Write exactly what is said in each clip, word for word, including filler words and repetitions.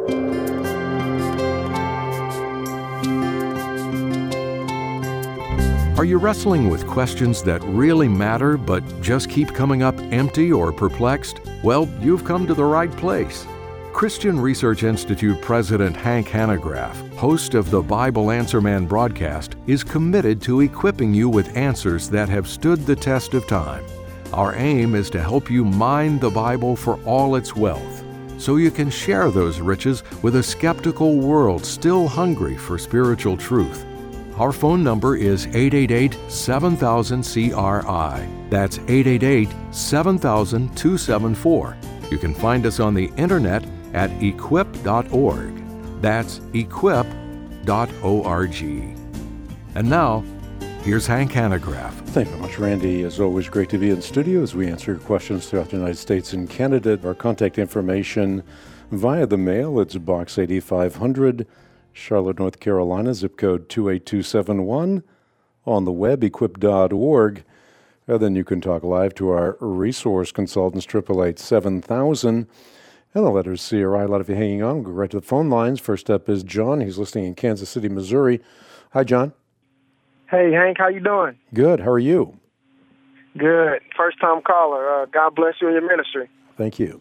Are you wrestling with questions that really matter but just keep coming up empty or perplexed? Well, you've come to the right place. Christian Research Institute President Hank Hanegraaff, host of the Bible Answer Man broadcast, is committed to equipping you with answers that have stood the test of time. Our aim is to help you mine the Bible for all its wealth, so you can share those riches with a skeptical world still hungry for spiritual truth. Our phone number is eight eight eight, seven thousand, C R I. That's eight eight eight, seven thousand, two seven four. You can find us on the internet at equip dot org. That's equip dot org. And now, here's Hank Hanegraaff. Thank you very much, Randy. It's always great to be in studio as we answer your questions throughout the United States and Canada. Our contact information via the mail, it's Box eighty-five hundred, Charlotte, North Carolina, zip code two eight two seven one. On the web, equip dot org. And then you can talk live to our resource consultants, eight eight eight, seven thousand. And the letters C R I. A lot of you hanging on. We'll go right to the phone lines. First up is John. He's listening in Kansas City, Missouri. Hi, John. Hey, Hank. How you doing? Good. How are you? Good. First-time caller. Uh, God bless you and your ministry. Thank you.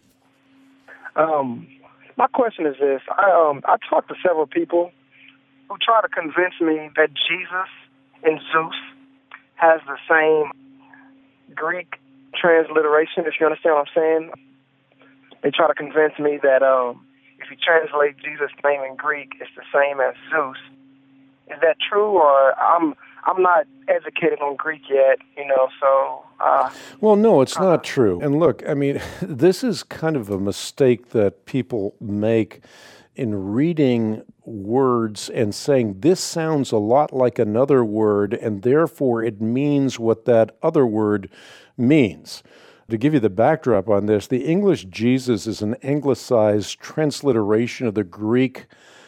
Um, my question is this. I, um, I talked to several people who try to convince me that Jesus and Zeus has the same Greek transliteration, if you understand what I'm saying. They try to convince me that um, if you translate Jesus' name in Greek, it's the same as Zeus. Is that true, or I'm I'm not educated on Greek yet, you know, so... Uh, well, no, it's uh, not true. And look, I mean, this is kind of a mistake that people make in reading words and saying, this sounds a lot like another word, and therefore it means what that other word means. To give you the backdrop on this, the English Jesus is an anglicized transliteration of the Greek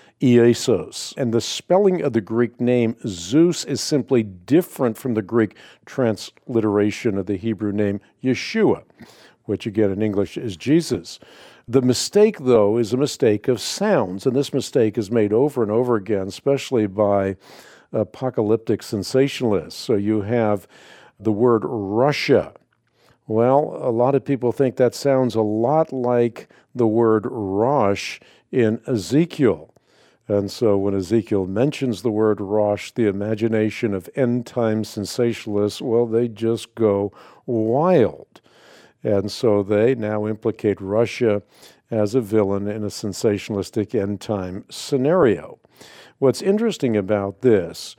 Iesos, and the spelling of the Greek name Zeus is simply different from the Greek transliteration of the Hebrew name Yeshua, which again in English is Jesus. The mistake, though, is a mistake of sounds, and this mistake is made over and over again, especially by apocalyptic sensationalists. So you have the word Russia. Well, a lot of people think that sounds a lot like the word Rosh in Ezekiel. And so when Ezekiel mentions the word Rosh, the imagination of end-time sensationalists, well, they just go wild. And so they now implicate Russia as a villain in a sensationalistic end-time scenario. What's interesting about this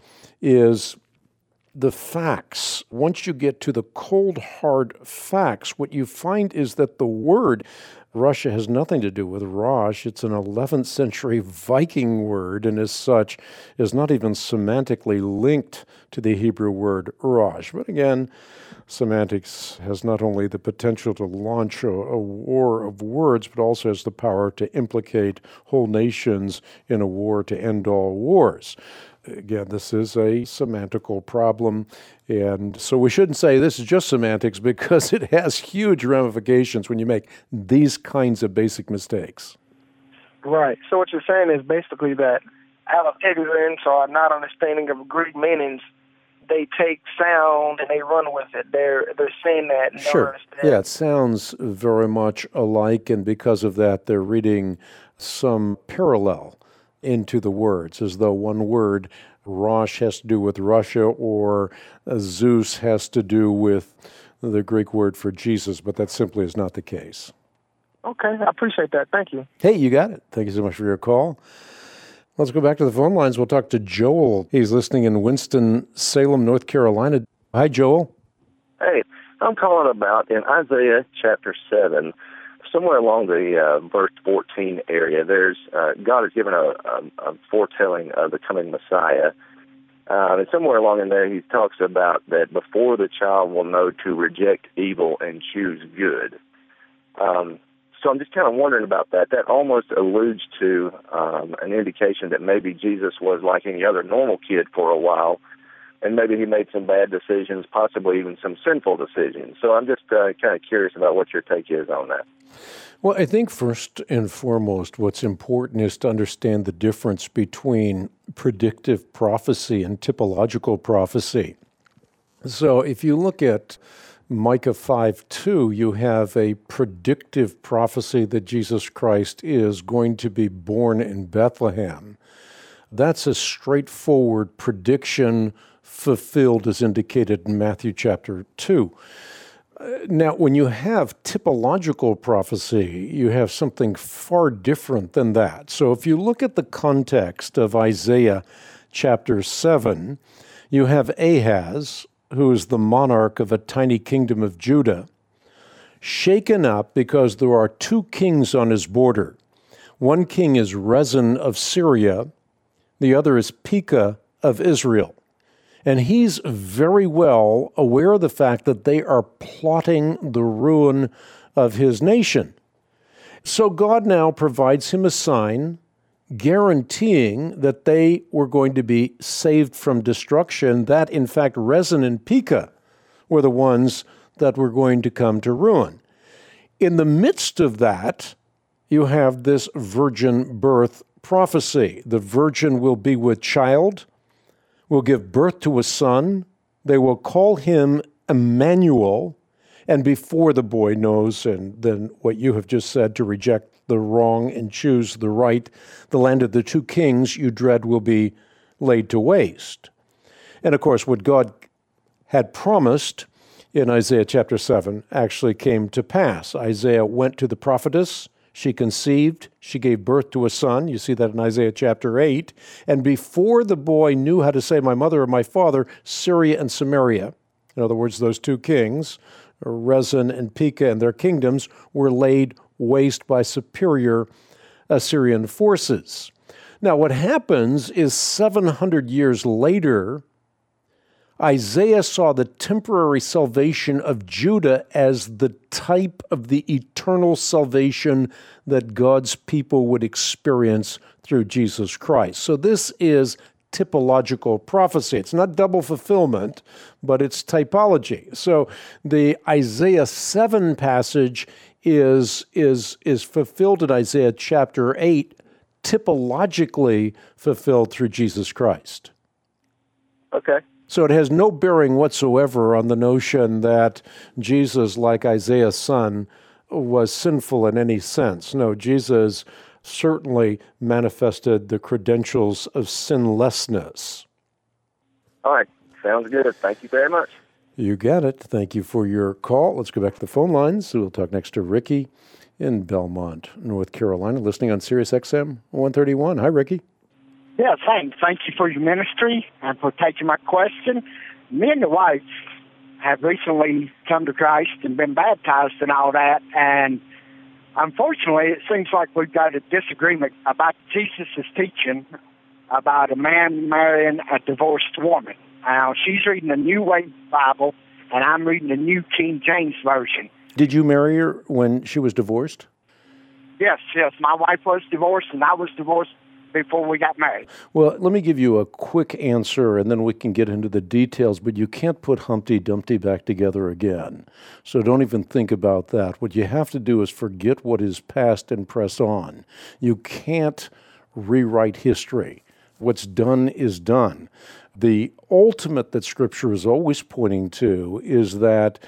is the facts. Once you get to the cold, hard facts, what you find is that the word Russia has nothing to do with Rosh. It's an eleventh century Viking word, and as such is not even semantically linked to the Hebrew word Rosh. But again, semantics has not only the potential to launch a, a war of words, but also has the power to implicate whole nations in a war to end all wars. Again, this is a semantical problem, and so we shouldn't say this is just semantics because it has huge ramifications when you make these kinds of basic mistakes. Right. So what you're saying is basically that out of ignorance or not understanding of Greek meanings, they take sound and they run with it. They're they're saying that. And sure. Understand. Yeah, it sounds very much alike, and because of that, they're reading some parallel into the words, as though one word, Rosh, has to do with Russia, or uh, Zeus has to do with the Greek word for Jesus, but that simply is not the case. Okay, I appreciate that. Thank you. Hey, you got it. Thank you so much for your call. Let's go back to the phone lines. We'll talk to Joel. He's listening in Winston-Salem, North Carolina. Hi, Joel. Hey, I'm calling about in Isaiah chapter seven, somewhere along the uh, verse fourteen area, there's uh, God has given a, a, a foretelling of the coming Messiah. Uh, and somewhere along in there, he talks about that before the child will know to reject evil and choose good. Um, so I'm just kind of wondering about that. That almost alludes to um, an indication that maybe Jesus was like any other normal kid for a while, and maybe he made some bad decisions, possibly even some sinful decisions. So I'm just uh, kind of curious about what your take is on that. Well, I think first and foremost, what's important is to understand the difference between predictive prophecy and typological prophecy. So if you look at Micah five two, you have a predictive prophecy that Jesus Christ is going to be born in Bethlehem. That's a straightforward prediction fulfilled as indicated in Matthew chapter two. Now, when you have typological prophecy, you have something far different than that. So if you look at the context of Isaiah chapter seven, you have Ahaz, who is the monarch of a tiny kingdom of Judah, shaken up because there are two kings on his border. One king is Rezin of Syria, the other is Pekah of Israel. And he's very well aware of the fact that they are plotting the ruin of his nation. So God now provides him a sign guaranteeing that they were going to be saved from destruction, that in fact Rezin and Pekah were the ones that were going to come to ruin. In the midst of that, you have this virgin birth prophecy. The virgin will be with child, will give birth to a son. They will call him Emmanuel. And before the boy knows, and then what you have just said, to reject the wrong and choose the right, the land of the two kings you dread will be laid to waste. And of course, what God had promised in Isaiah chapter seven actually came to pass. Isaiah went to the prophetess. She conceived, she gave birth to a son. You see that in Isaiah chapter eight. And before the boy knew how to say my mother or my father, Syria and Samaria, in other words, those two kings, Rezin and Pekah and their kingdoms, were laid waste by superior Assyrian forces. Now, what happens is seven hundred years later, Isaiah saw the temporary salvation of Judah as the type of the eternal salvation that God's people would experience through Jesus Christ. So this is typological prophecy. It's not double fulfillment, but it's typology. So the Isaiah seven passage is, is, is fulfilled in Isaiah chapter eight, typologically fulfilled through Jesus Christ. Okay. So it has no bearing whatsoever on the notion that Jesus, like Isaiah's son, was sinful in any sense. No, Jesus certainly manifested the credentials of sinlessness. All right. Sounds good. Thank you very much. You got it. Thank you for your call. Let's go back to the phone lines. We'll talk next to Ricky in Belmont, North Carolina, listening on Sirius X M one thirty-one. Hi, Ricky. Yes, thanks. Thank you for your ministry and for taking my question. Me and the wife have recently come to Christ and been baptized and all that, and unfortunately, it seems like we've got a disagreement about Jesus' teaching about a man marrying a divorced woman. Now, she's reading the New Way Bible, and I'm reading the New King James Version. Did you marry her when she was divorced? Yes, yes. My wife was divorced, and I was divorced before we got married. Well, let me give you a quick answer, and then we can get into the details, but you can't put Humpty Dumpty back together again. So don't even think about that. What you have to do is forget what is past and press on. You can't rewrite history. What's done is done. The ultimate that Scripture is always pointing to is that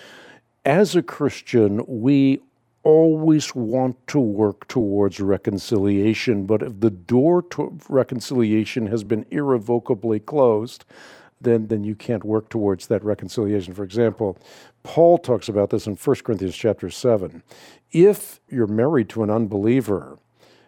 as a Christian, we always want to work towards reconciliation, but if the door to reconciliation has been irrevocably closed, then, then you can't work towards that reconciliation. For example, Paul talks about this in First Corinthians chapter seven. If you're married to an unbeliever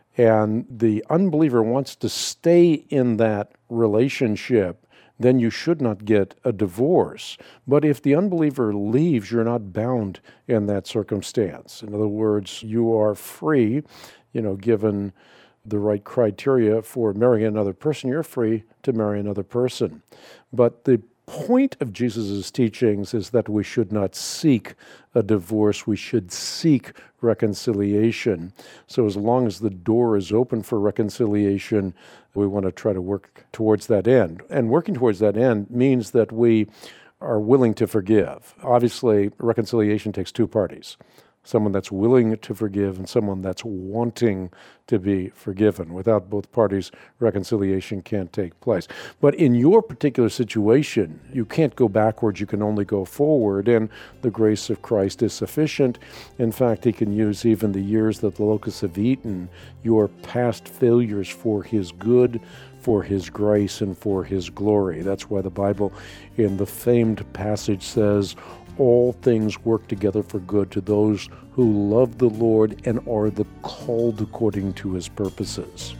and the unbeliever wants to stay in that relationship, then you should not get a divorce. But if the unbeliever leaves, you're not bound in that circumstance. In other words, you are free, you know, given the right criteria for marrying another person, you're free to marry another person. But the point of Jesus' teachings is that we should not seek a divorce. We should seek reconciliation. So as long as the door is open for reconciliation, we want to try to work towards that end. And working towards that end means that we are willing to forgive. Obviously, reconciliation takes two parties. Someone that's willing to forgive and someone that's wanting to be forgiven. Without both parties, reconciliation can't take place. But in your particular situation, you can't go backwards, you can only go forward, and the grace of Christ is sufficient. In fact, he can use even the years that the locusts have eaten, your past failures for his good, for his grace, and for his glory. That's why the Bible in the famed passage says, all things work together for good to those who love the Lord and are the called according to his purposes.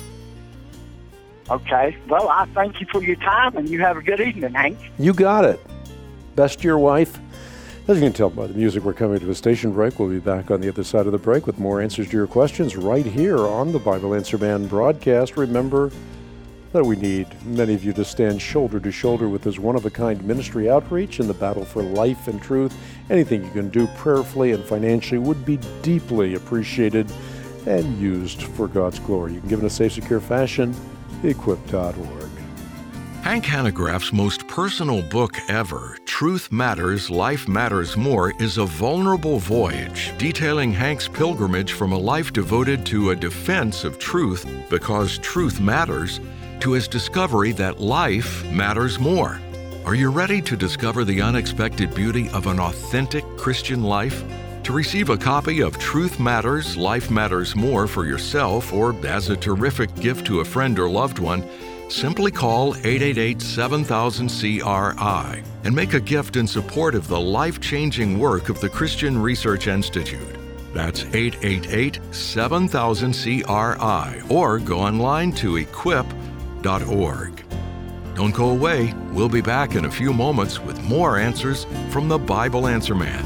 Okay. Well, I thank you for your time, and you have a good evening, Hank. You got it. Best to your wife. As you can tell by the music, we're coming to a station break. We'll be back on the other side of the break with more answers to your questions right here on the Bible Answer Man broadcast. Remember that we need many of you to stand shoulder to shoulder with this one-of-a-kind ministry outreach in the battle for life and truth. Anything you can do prayerfully and financially would be deeply appreciated and used for God's glory. You can give in a safe, secure fashion, equip dot org. Hank Hanegraaff's most personal book ever, Truth Matters, Life Matters More, is a vulnerable voyage detailing Hank's pilgrimage from a life devoted to a defense of truth because truth matters, to his discovery that life matters more. Are you ready to discover the unexpected beauty of an authentic Christian life? To receive a copy of Truth Matters, Life Matters More for yourself or as a terrific gift to a friend or loved one, simply call eight eight eight, seven thousand, C R I and make a gift in support of the life-changing work of the Christian Research Institute. That's eight eight eight, seven thousand, C R I or go online to equip dot org. Don't go away. We'll be back in a few moments with more answers from the Bible Answer Man.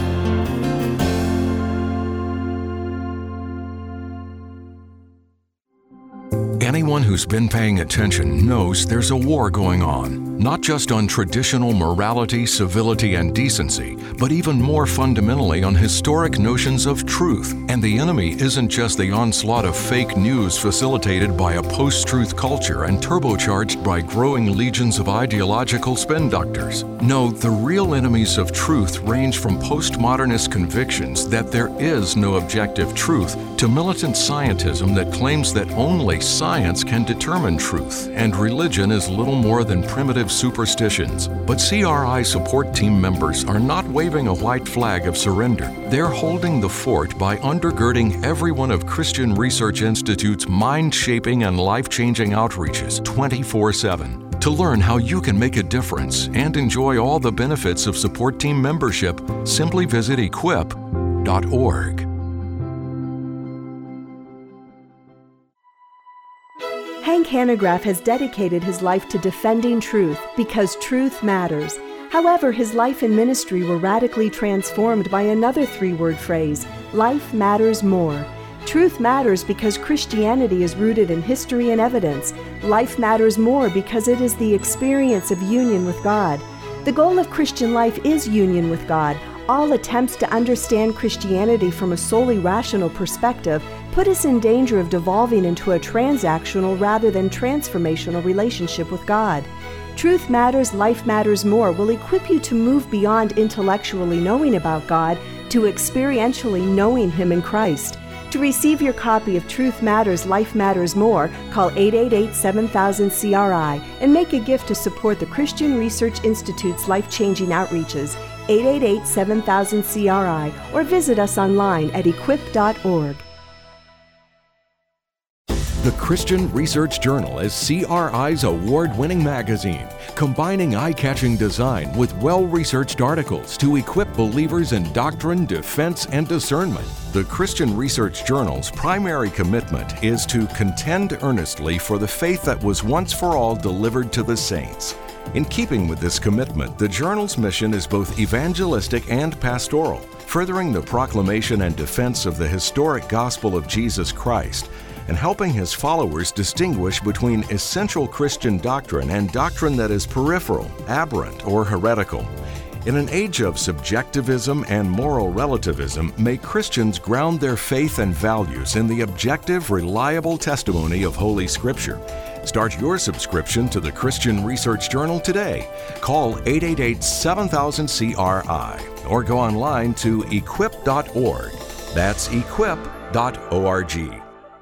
Anyone who's been paying attention knows there's a war going on, not just on traditional morality, civility, and decency, but even more fundamentally on historic notions of truth. And the enemy isn't just the onslaught of fake news facilitated by a post-truth culture and turbocharged by growing legions of ideological spin doctors. No, the real enemies of truth range from postmodernist convictions that there is no objective truth to militant scientism that claims that only science can determine truth, and religion is little more than primitive superstitions. But C R I support team members are not waving a white flag of surrender. They're holding the fort by undergirding every one of Christian Research Institute's mind-shaping and life-changing outreaches twenty-four seven. To learn how you can make a difference and enjoy all the benefits of support team membership, simply visit equip dot org. Hank Hanegraaff has dedicated his life to defending truth because truth matters. However, his life and ministry were radically transformed by another three-word phrase, life matters more. Truth matters because Christianity is rooted in history and evidence. Life matters more because it is the experience of union with God. The goal of Christian life is union with God. All attempts to understand Christianity from a solely rational perspective put us in danger of devolving into a transactional rather than transformational relationship with God. Truth Matters, Life Matters More will equip you to move beyond intellectually knowing about God to experientially knowing Him in Christ. To receive your copy of Truth Matters, Life Matters More, call eight eight eight, seven thousand, C R I and make a gift to support the Christian Research Institute's life-changing outreaches, eight eight eight, seven thousand, C R I, or visit us online at equip dot org. The Christian Research Journal is C R I's award-winning magazine, combining eye-catching design with well-researched articles to equip believers in doctrine, defense, and discernment. The Christian Research Journal's primary commitment is to contend earnestly for the faith that was once for all delivered to the saints. In keeping with this commitment, the journal's mission is both evangelistic and pastoral, furthering the proclamation and defense of the historic gospel of Jesus Christ, and helping his followers distinguish between essential Christian doctrine and doctrine that is peripheral, aberrant, or heretical. In an age of subjectivism and moral relativism, may Christians ground their faith and values in the objective, reliable testimony of Holy Scripture. Start your subscription to the Christian Research Journal today. Call eight eight eight, seven thousand, C R I or go online to equip dot org. That's equip dot org.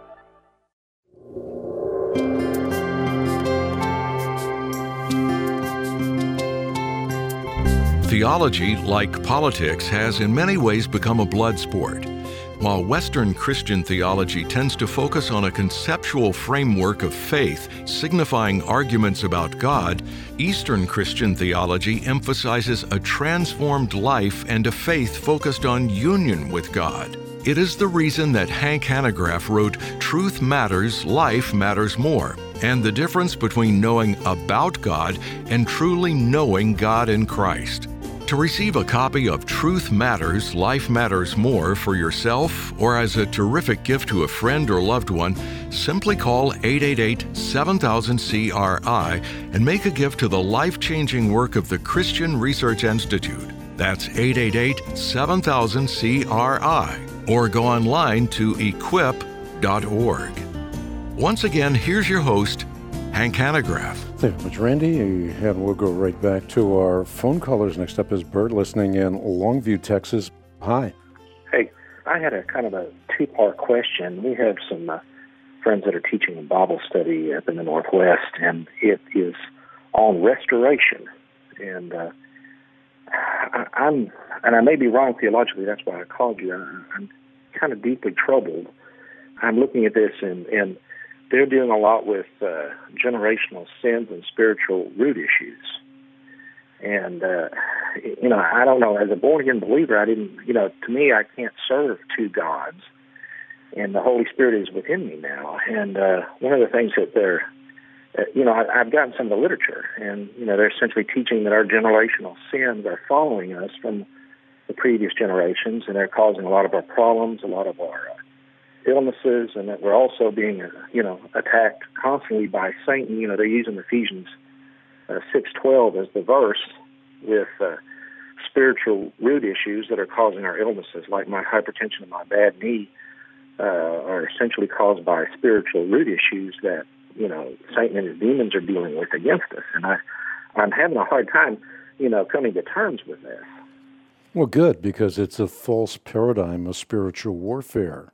Theology, like politics, has in many ways become a blood sport. While Western Christian theology tends to focus on a conceptual framework of faith, signifying arguments about God, Eastern Christian theology emphasizes a transformed life and a faith focused on union with God. It is the reason that Hank Hanegraaff wrote Truth Matters, Life Matters More, and the difference between knowing about God and truly knowing God in Christ. To receive a copy of Truth Matters, Life Matters More for yourself or as a terrific gift to a friend or loved one, simply call eight eight eight, seven thousand, C R I and make a gift to the life-changing work of the Christian Research Institute. That's eight eight eight, seven thousand, C R I or go online to equip dot org. Once again, here's your host, Hank Hanegraaff. Thank you very much, Randy. And we'll go right back to our phone callers. Next up is Bert, listening in Longview, Texas. Hi. Hey, I had a kind of a two-part question. We have some uh, friends that are teaching a Bible study up in the Northwest, and it is on restoration. And uh, I, I'm, and I may be wrong theologically. That's why I called you. I, I'm kind of deeply troubled. I'm looking at this, and, and they're dealing a lot with uh, generational sins and spiritual root issues. And, uh, you know, I don't know, as a born-again believer, I didn't, you know, to me, I can't serve two gods, and the Holy Spirit is within me now. And uh, one of the things that they're, uh, you know, I, I've gotten some of the literature, and, you know, they're essentially teaching that our generational sins are following us from the previous generations, and they're causing a lot of our problems, a lot of our uh, illnesses, and that we're also being, uh, you know, attacked constantly by Satan. You know, they're using Ephesians uh, six twelve as the verse with uh, spiritual root issues that are causing our illnesses, like my hypertension and my bad knee, uh, are essentially caused by spiritual root issues that, you know, Satan and his demons are dealing with against us. And I, I'm having a hard time, you know, coming to terms with this. Well, good, because it's a false paradigm of spiritual warfare.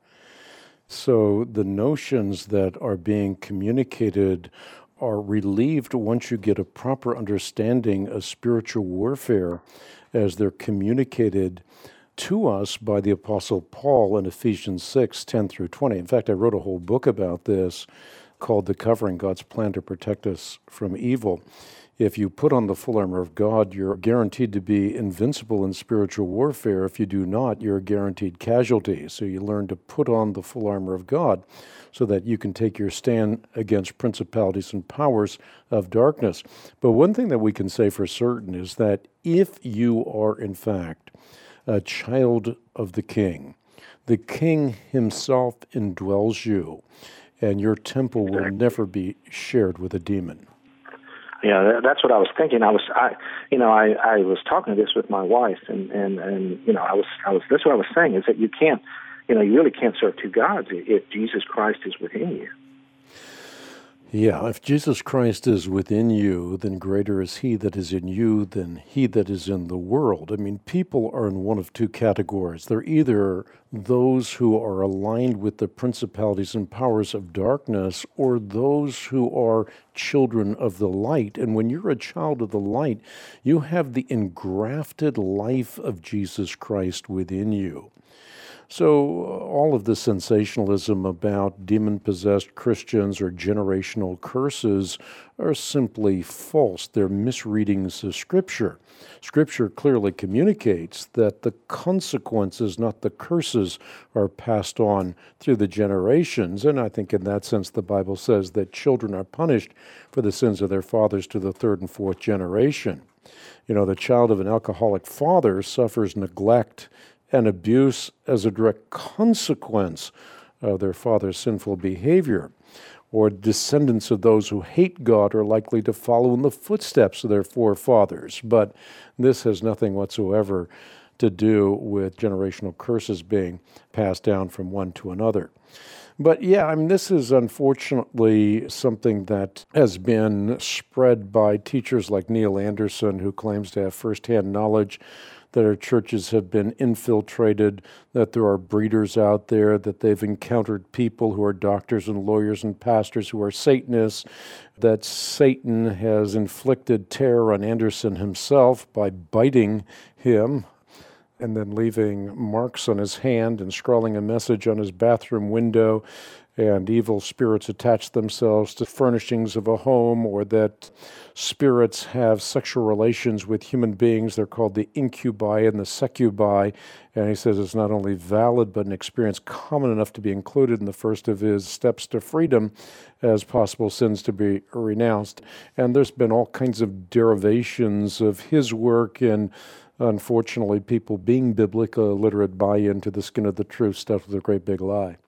So the notions that are being communicated are relieved once you get a proper understanding of spiritual warfare as they're communicated to us by the Apostle Paul in Ephesians six, ten through twenty. In fact, I wrote a whole book about this called The Covering, God's Plan to Protect Us from Evil. If you put on the full armor of God, you're guaranteed to be invincible in spiritual warfare. If you do not, you're a guaranteed casualty. So you learn to put on the full armor of God so that you can take your stand against principalities and powers of darkness. But one thing that we can say for certain is that if you are, in fact, a child of the King, the King himself indwells you, and your temple will never be shared with a demon. Yeah, that's what I was thinking. I was, I, you know, I, I was talking to this with my wife, and, and, and you know, I was, I was. That's what I was saying is that you can't, you know, you really can't serve two gods if Jesus Christ is within you. Yeah, if Jesus Christ is within you, then greater is he that is in you than he that is in the world. I mean, people are in one of two categories. They're either those who are aligned with the principalities and powers of darkness, or those who are children of the light. And when you're a child of the light, you have the engrafted life of Jesus Christ within you. So all of the sensationalism about demon-possessed Christians or generational curses are simply false. They're misreadings of Scripture. Scripture clearly communicates that the consequences, not the curses, are passed on through the generations. And I think in that sense the Bible says that children are punished for the sins of their fathers to the third and fourth generation. You know, the child of an alcoholic father suffers neglect and abuse as a direct consequence of their father's sinful behavior. Or descendants of those who hate God are likely to follow in the footsteps of their forefathers. But this has nothing whatsoever to do with generational curses being passed down from one to another. But yeah, I mean, this is unfortunately something that has been spread by teachers like Neil Anderson, who claims to have firsthand knowledge that our churches have been infiltrated, that there are breeders out there, that they've encountered people who are doctors and lawyers and pastors who are Satanists, that Satan has inflicted terror on Anderson himself by biting him and then leaving marks on his hand and scrawling a message on his bathroom window, and evil spirits attach themselves to furnishings of a home, or that spirits have sexual relations with human beings. They're called the incubi and the succubi. And he says it's not only valid, but an experience common enough to be included in the first of his steps to freedom as possible sins to be renounced. And there's been all kinds of derivations of his work, and unfortunately, people being biblically illiterate buy into the skin of the truth stuff with a great big lie.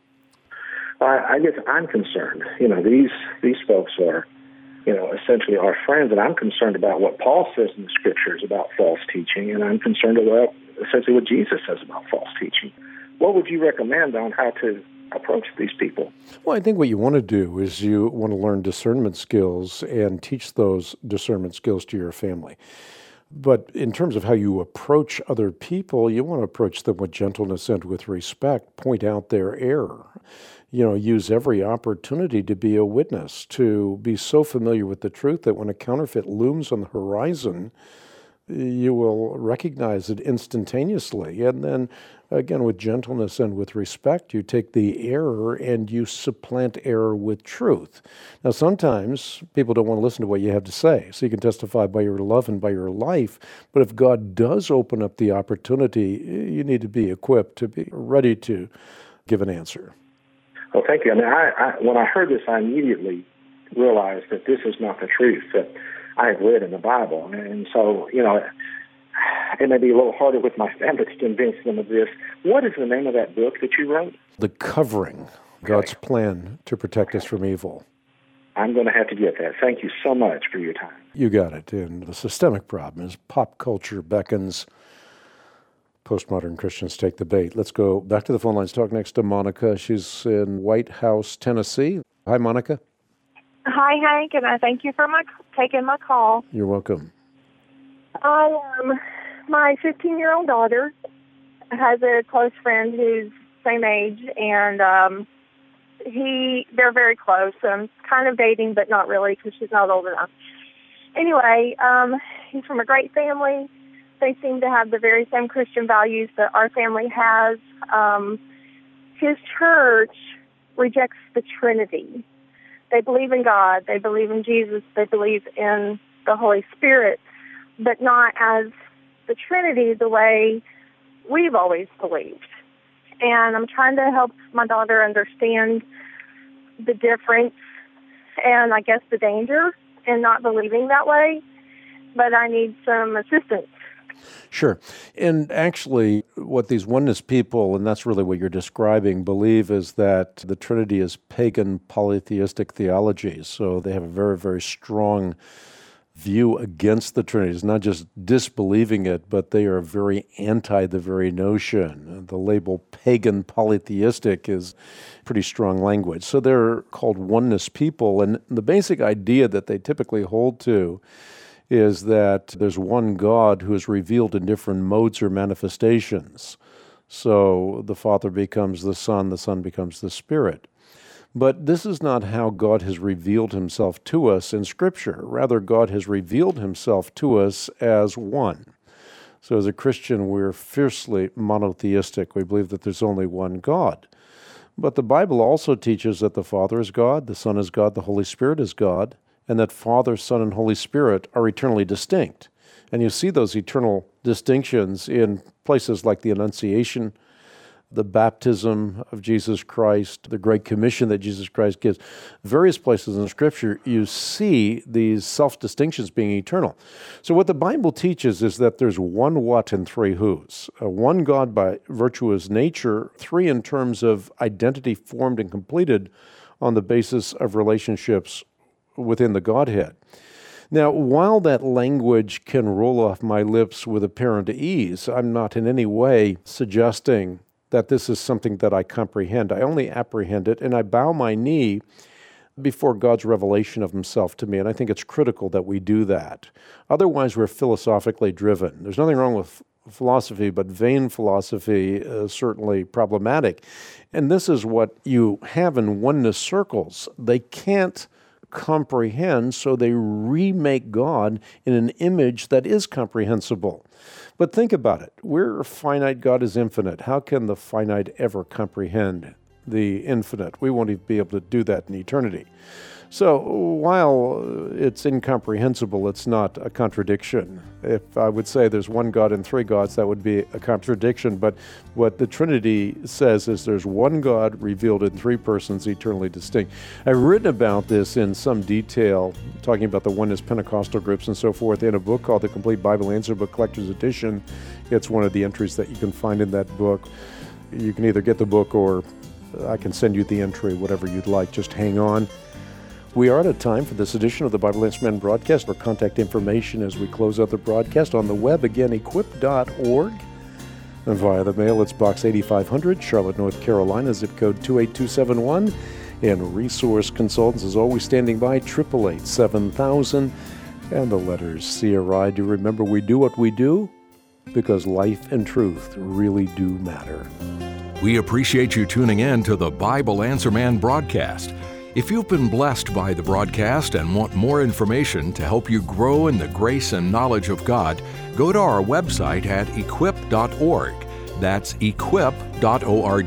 I, I guess I'm concerned. You know, these these folks are, you know, essentially our friends, and I'm concerned about what Paul says in the Scriptures about false teaching, and I'm concerned about essentially what Jesus says about false teaching. What would you recommend on how to approach these people? Well, I think what you want to do is you want to learn discernment skills and teach those discernment skills to your family. But in terms of how you approach other people, you want to approach them with gentleness and with respect, point out their error. You know, use every opportunity to be a witness, to be so familiar with the truth that when a counterfeit looms on the horizon, you will recognize it instantaneously. And then, again, with gentleness and with respect, you take the error and you supplant error with truth. Now, sometimes people don't want to listen to what you have to say, so you can testify by your love and by your life. But if God does open up the opportunity, you need to be equipped to be ready to give an answer. Well, thank you. I mean, I, I, when I heard this, I immediately realized that this is not the truth that I have read in the Bible. And so, you know, it may be a little harder with my family to convince them of this. What is the name of that book that you wrote? The Covering, God's okay. Plan to Protect Us from Evil. I'm going to have to get that. Thank you so much for your time. You got it. And the systemic problem is pop culture beckons. Postmodern Christians take the bait. Let's go back to the phone lines. Talk next to Monica. She's in White House, Tennessee. Hi, Monica. Hi, Hank, and I thank you for my taking my call. You're welcome. I, um, my fifteen-year-old daughter has a close friend who's same age, and um, he they're very close. Um, kind of dating, but not really because she's not old enough. Anyway, um, he's from a great family. They seem to have the very same Christian values that our family has. Um, his church rejects the Trinity. They believe in God. They believe in Jesus. They believe in the Holy Spirit, but not as the Trinity the way we've always believed. And I'm trying to help my daughter understand the difference and, I guess, the danger in not believing that way, but I need some assistance. Sure. And actually, what these oneness people, and that's really what you're describing, believe is that the Trinity is pagan polytheistic theology. So they have a very, very strong view against the Trinity. It's not just disbelieving it, but they are very anti the very notion. The label pagan polytheistic is pretty strong language. So they're called oneness people. And the basic idea that they typically hold to is that there's one God who is revealed in different modes or manifestations. So the Father becomes the Son, the Son becomes the Spirit. But this is not how God has revealed himself to us in Scripture. Rather, God has revealed himself to us as one. So as a Christian, we're fiercely monotheistic. We believe that there's only one God. But the Bible also teaches that the Father is God, the Son is God, the Holy Spirit is God, and that Father, Son, and Holy Spirit are eternally distinct. And you see those eternal distinctions in places like the Annunciation, the baptism of Jesus Christ, the Great Commission that Jesus Christ gives, various places in Scripture, you see these self-distinctions being eternal. So what the Bible teaches is that there's one what and three who's. Uh, one God by virtue of his nature, three in terms of identity formed and completed on the basis of relationships within the Godhead. Now, while that language can roll off my lips with apparent ease, I'm not in any way suggesting that this is something that I comprehend. I only apprehend it, and I bow my knee before God's revelation of himself to me, and I think it's critical that we do that. Otherwise, we're philosophically driven. There's nothing wrong with philosophy, but vain philosophy is certainly problematic. And this is what you have in oneness circles. They can't comprehend, so they remake God in an image that is comprehensible. But think about it. We're finite, God is infinite. How can the finite ever comprehend the infinite? We won't even be able to do that in eternity. So while it's incomprehensible, it's not a contradiction. If I would say there's one God and three gods, that would be a contradiction. But what the Trinity says is there's one God revealed in three persons, eternally distinct. I've written about this in some detail, talking about the oneness Pentecostal groups and so forth, in a book called The Complete Bible Answer Book Collector's Edition. It's one of the entries that you can find in that book. You can either get the book or I can send you the entry, whatever you'd like. Just hang on. We are out of time for this edition of the Bible Answer Man broadcast. For contact information as we close out the broadcast on the web, again, equip dot org. And via the mail, it's Box eighty-five hundred, Charlotte, North Carolina, zip code two eight two seven one. And Resource Consultants is always standing by, eight eight eight, seven thousand. And the letters C R I. Do remember, we do what we do because life and truth really do matter. We appreciate you tuning in to the Bible Answer Man broadcast. If you've been blessed by the broadcast and want more information to help you grow in the grace and knowledge of God, go to our website at equip dot org. That's equip dot org.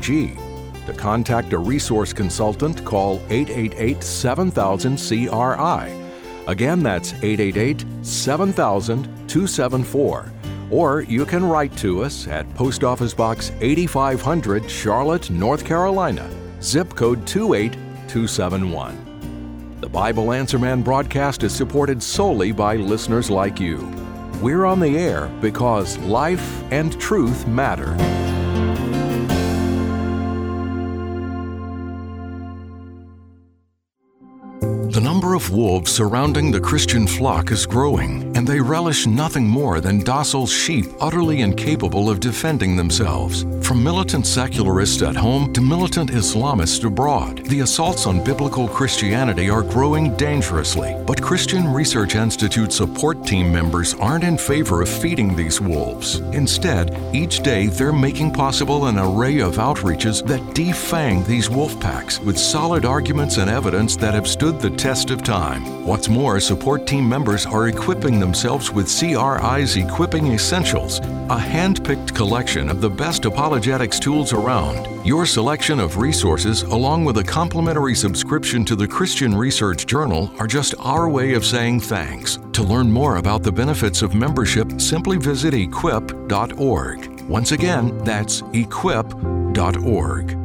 To contact a resource consultant, call eight eight eight, seven thousand, C R I. Again, that's eight eight eight, seven thousand, two seven four. Or you can write to us at Post Office Box eighty-five hundred, Charlotte, North Carolina, zip code two eight two seven one. The Bible Answer Man broadcast is supported solely by listeners like you. We're on the air because life and truth matter. The number of wolves surrounding the Christian flock is growing, and they relish nothing more than docile sheep utterly incapable of defending themselves. From militant secularists at home to militant Islamists abroad, the assaults on biblical Christianity are growing dangerously. But Christian Research Institute support team members aren't in favor of feeding these wolves. Instead, each day they're making possible an array of outreaches that defang these wolf packs with solid arguments and evidence that have stood the test of time. What's more, support team members are equipping themselves with C R I's Equipping Essentials, a hand-picked collection of the best apologetics tools around. Your selection of resources, along with a complimentary subscription to the Christian Research Journal, are just our way of saying thanks. To learn more about the benefits of membership, simply visit equip dot org. Once again, that's equip dot org.